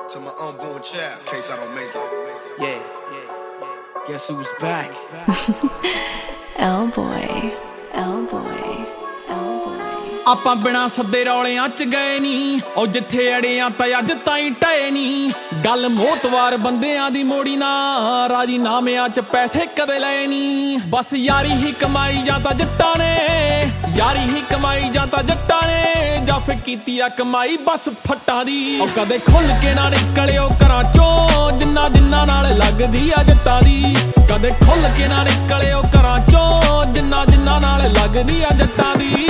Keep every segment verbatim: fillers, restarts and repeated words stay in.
to my unborn child, in case I don't make it. Yeah, guess who's back? L-boy, L-boy, L-boy. ਆਪਾਂ ਬਿਨਾ ਸੱਦੇ ਰੌਲਿਆਂ ਚ ਗਏ ਨੀ, ਉਹ ਜਿੱਥੇ ਅੜਿਆਂ ਤਾਂ ਅੱਜ ਤਾਈਂ ਟਏ ਨੀ। ਗੱਲ ਮੋਤਵਾਰ ਬੰਦਿਆਂ ਦੀ ਮੋੜੀ ਨਾ, ਰਾਜੀ ਨਾਮਿਆਂ ਚ ਪੈਸੇ ਕਦੇ ਲਏ ਨੀ। ਬਸ ਯਾਰੀ ਹੀ ਕਮਾਈ ਜਾਂ ਤਾਂ ਜੱਟਾਂ ਨੇ, ਯਾਰੀ ਹੀ ਕਮਾਈ ਜਾਂ ਤਾਂ ਜੱਟਾਂ ਨੇ, ਜਾਂ ਫਿਰ ਕੀਤੀ ਆ ਕਮਾਈ ਬਸ ਫੱਟਾਂ ਦੀ। ਉਹ ਕਦੇ ਖੁੱਲ ਕੇ ਨਾ ਨਿਕਲਿਓ ਘਰਾਂ ਚੋਂ, ਜਿੰਨਾ ਜਿੰਨਾ ਨਾਲ ਲੱਗਦੀ ਆ ਜੱਟਾਂ ਦੀ। ਕਦੇ ਖੁੱਲ ਕੇ ਨਾ ਨਿਕਲਿਓ ਘਰਾਂ ਚੋਂ, ਜਿੰਨਾ ਜਿੰਨਾ ਨਾਲ ਲੱਗਦੀ ਆ ਜੱਟਾਂ ਦੀ।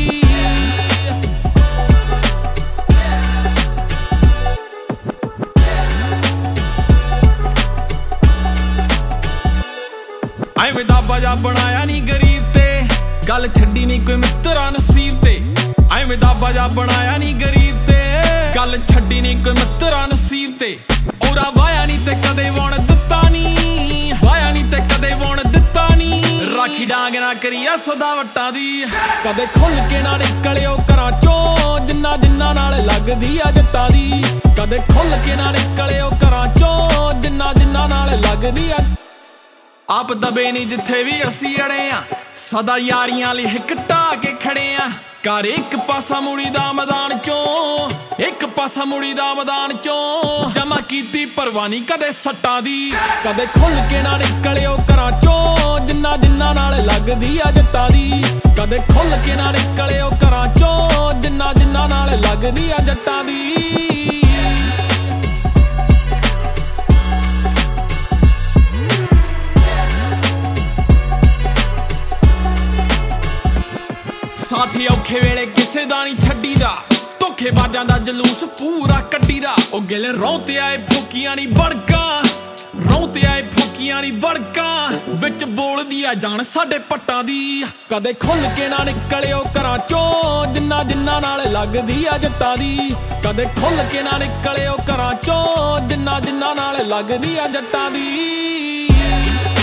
ਐਵੇਂ ਦਾ ਬਾਜਾ ਬਣਾਇਆ ਨੀ ਗਰੀਬ ਤੇ, ਗੱਲ ਛੱਡੀ ਨੀ ਕੋਈ ਮਿੱਤਰਾ ਨਸੀਬ ਤੇ। ਐਵੇਂ ਦਾ ਬਾਜਾ ਬਣਾਇਆ ਨੀ ਗਰੀਬ ਤੇ, ਗੱਲ ਛੱਡੀ ਨੀ ਕੋਈ ਮਿੱਤਰਾ ਨਸੀਬ ਤੇ। ਔਰਾ ਵਾਇਆ ਨੀ ਤੇ ਕਦੇ ਵਣ ਦਿੱਤਾ ਨੀ, ਵਾਇਆ ਨੀ ਤੇ ਕਦੇ ਵਣ ਦਿੱਤਾ ਨੀ। ਰਾਖੀ ਡਾਂਗ ਨਾ ਕਰੀਆ ਸਦਾ ਵੱਟਾਂ ਦੀ, ਕਦੇ ਖੁੱਲ ਕੇ ਨਾ ਨਿਕਲਿਓ ਘਰਾਂ ਚੋਂ, ਜਿੰਨਾ ਜਿੰਨਾ ਨਾਲ ਲੱਗਦੀ ਆ ਜੱਟਾਂ ਦੀ। ਕਦੇ ਖੁੱਲ ਕੇ ਨਾ ਨਿਕਲਿਓ ਘਰਾਂ ਚੋਂ, ਜਿੰਨਾ ਜਿੰਨਾ ਨਾਲ ਲੱਗਦੀ ਆ। ਆਪ ਦਬੇ ਨੀ ਜਿੱਥੇ ਵੀ ਅਸੀਂ ਅੜੇ ਆ, ਸਦਾ ਯਾਰੀਆਂ ਲਈ ਹਿੱਕ ਢਾਹ ਕੇ ਖੜੇ ਆ। ਕਰ ਇੱਕ ਪਾਸਾ ਮੁੜੀ ਦਾ ਮੈਦਾਨ ਚੋਂ, ਇੱਕ ਪਾਸਾ ਮੁੜੀ ਦਾ ਮੈਦਾਨ ਚੋਂ। ਜਮਾ ਕੀਤੀ ਪਰਵਾਨੀ ਕਦੇ ਸੱਟਾਂ ਦੀ, ਕਦੇ ਖੁੱਲ ਕੇ ਨਾ ਨਿਕਲਿਓ ਘਰਾਂ ਚੋਂ, ਜਿੰਨਾ ਜਿੰਨਾ ਨਾਲ ਲੱਗਦੀ ਆ ਜੱਟਾਂ ਦੀ। ਕਦੇ ਖੁੱਲ ਕੇ ਨਾ ਨਿਕਲਿਓ ਘਰਾਂ ਚੋਂ, ਜਿੰਨਾ ਜਿੰਨਾ ਨਾਲ ਲੱਗਦੀ ਆ ਜੱਟਾਂ ਦੀ। ਸਾਥੀ ਔਖੇ ਵੇਲੇ ਕਿਸੇ ਦਾ ਨੀ ਛੱਡੀਦਾ, ਧੋਖੇਬਾਜ਼ਾਂ ਦਾ ਜਲੂਸ ਪੂਰਾ ਕੱਢੀਦਾ। ਉਹ ਗਿਲੇ ਰੌਂ ਤੇ ਆਏ ਫੋਕੀਆਂ ਨੀ ਵੜਕਾਂ, ਰੌਂ ਤੇ ਆਏ ਫੋਕੀਆਂ ਨੀ ਵੜਕਾਂ, ਵਿੱਚ ਬੋਲਦੀ ਆ ਜਾਨ ਸਾਡੇ ਪੱਟਾਂ ਦੀ। ਕਦੇ ਖੁੱਲ ਕੇ ਨਾ ਨਿਕਲਿਓ ਘਰਾਂ ਚੋਂ, ਜਿੰਨਾ ਜਿੰਨਾ ਨਾਲ ਲੱਗਦੀ ਆ ਜੱਟਾਂ ਦੀ। ਕਦੇ ਖੁੱਲ ਕੇ ਨਾ ਨਿਕਲਿਓ ਘਰਾਂ ਚੋਂ, ਜਿੰਨਾ ਜਿੰਨਾ ਨਾਲ ਲੱਗਦੀ ਆ ਜੱਟਾਂ ਦੀ।